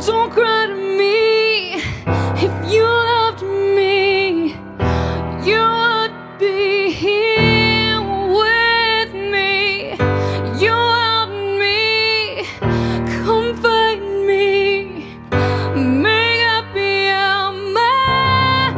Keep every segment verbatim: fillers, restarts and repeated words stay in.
don't cry to me. If you loved me, you would be here with me. You help me, comfort me, make up your mind.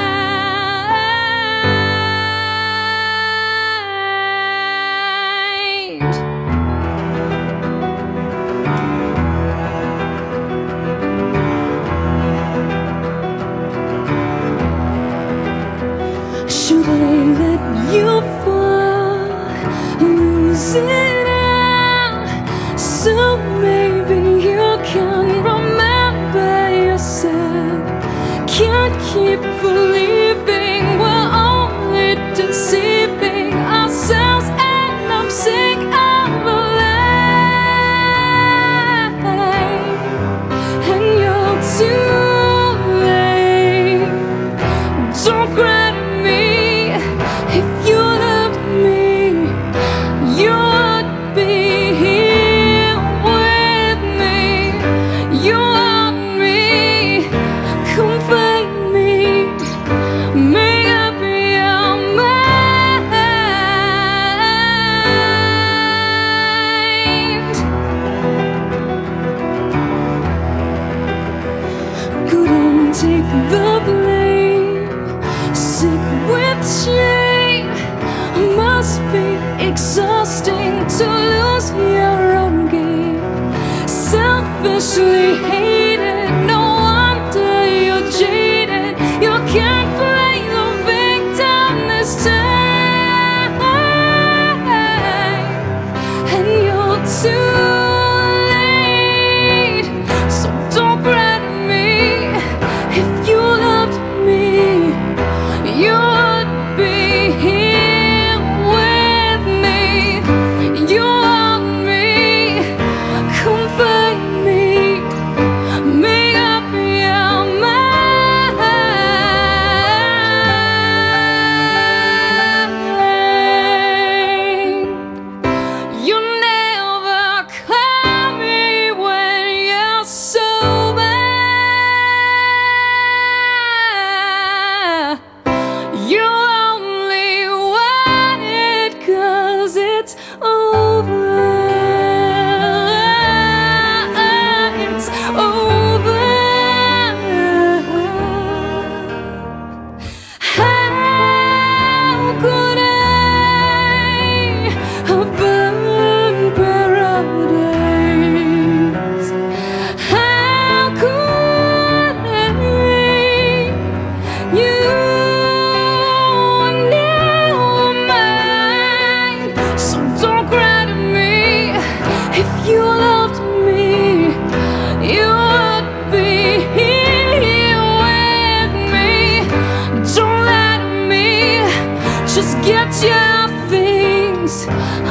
Should I let you fall, lose it all, so maybe you can remember yourself? Can't keep believing we're only deceiving ourselves, and I'm sick of the lie, and you're too late. Don't cry to me. If you loved me, you would be here with me. You help me, comfort me, make up your mind. Couldn't take the blame, sick with shame. Must be exhausting to lose your own game. Selfishly hated, no wonder you're jaded. You can't play the victim this time, and you're too late. So don't cry to me. If you loved me, you would be here with me. You help me, comfort me, make up your mind. You never call me when you're sober. You only want it 'cause it's over. It's over. How could I have burned paradise? How could I? You So don't cry to me. If you loved me, you would be here with me. Don't lie to me, just get your things.